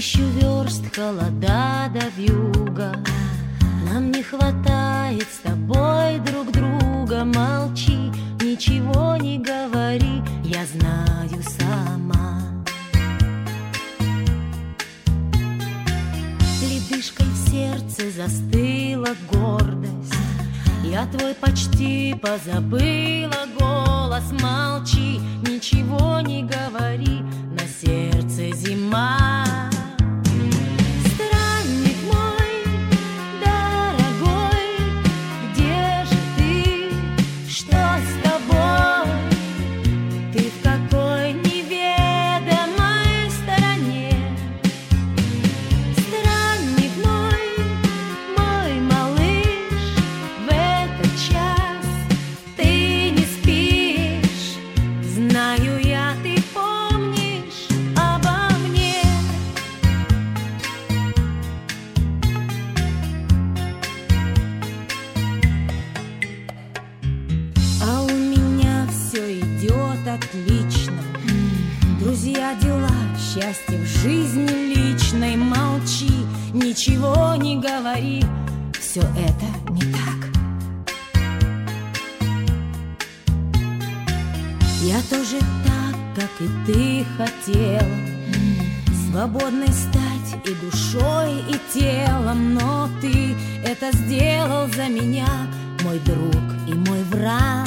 1000 верст холода до вьюга. Нам не хватает с тобой друг друга. Молчи, ничего не говори, я знаю сама. Ледышкой в сердце застыла гордость. Я твой почти позабыла голос. Молчи, ничего не говори, на сердце зима. Странник мой, дорогой, где же ты? Что с тобой? Ты в какой неведомой стороне? Странник мой малыш, в этот час ты не спишь. Знаю я, ты помнишь обо мне. А у меня все идет отлично. Друзья, дела, счастье в жизни личной. Молчи, ничего не говори, все это не так. Я тоже так, как и ты хотела, свободной стать и душой, и телом. Но ты это сделал за меня, мой друг и мой враг.